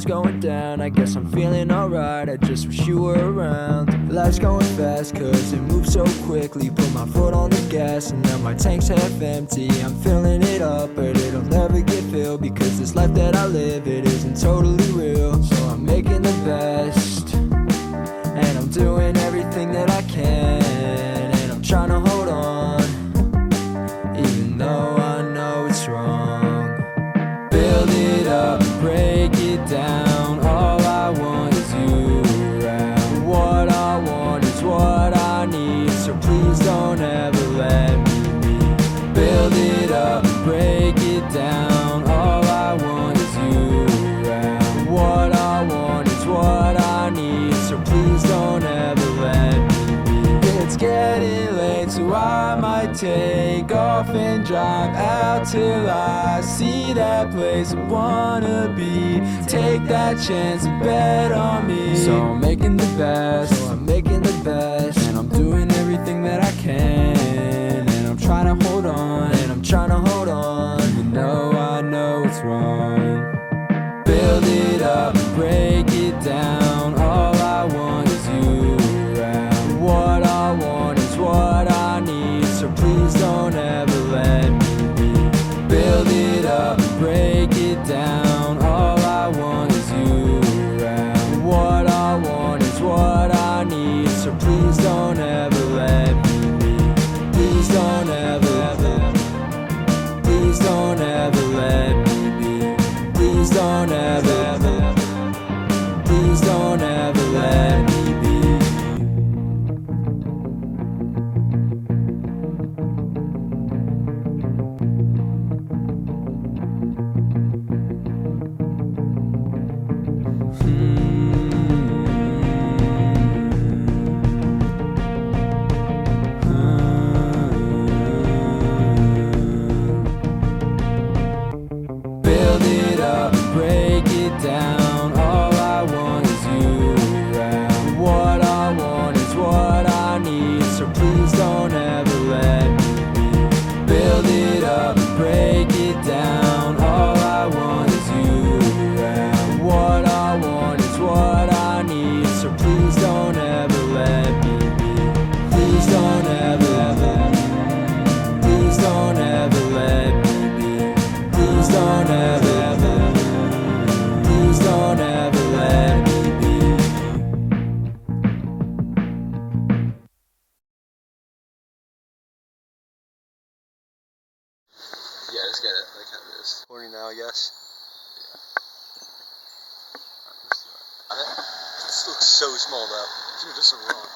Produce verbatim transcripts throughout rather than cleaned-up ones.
going down, I guess I'm feeling alright. I just wish you were around. Life's going fast cause it moves so quickly. Put my foot on the gas and now my tank's half empty. I'm filling it up but it'll never get filled, because this life that I live, it isn't totally real. So I'm making the best, and I'm doing everything that I can, and I'm trying to hold on, even though I know it's wrong. Build it up, break it down, all I want is you around. What I want is what I need, so please don't ever let me be. Build it up, break it down, all I want is you around. What I want is what I need, so please don't ever let me be. It's getting late, so I might take off and drive out till I see that place I wanna be. Take that chance and bet on me. So I'm making the best, so I'm making the best, and I'm doing everything that I can, and I'm trying to hold on, and I'm trying to hold on, even though I know it's wrong. Build it up, break it down, all I want is you around. What I want is what I need, so please don't ever let me be. Build it up, break it down, all I want is you around. What I want is what I need, so please don't ever let me be. Please don't ever, ever, please don't ever let me be. Please don't ever, please don't ever let me be. Build it up, break it down, all I want is you around. What I want is what I need, so please don't ever let me be. Build it up, break it down, all I want is you around. What I want is what I need, so please don't ever let me be. Please don't ever, ever, please don't ever let me be. Please don't ever, ever, please don't ever let me be. Yeah, just get it, like how it is. Horny now, yes? Yeah. This looks so small though. Dude, this is wrong.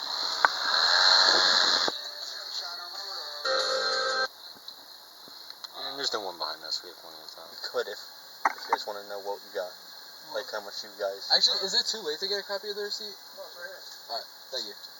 And there's no one behind us, we have plenty of time. You could if, if you guys want to know what you got. Like how much you guys... Actually, is it too late to get a copy of the receipt? No, it's right here. Alright, thank you.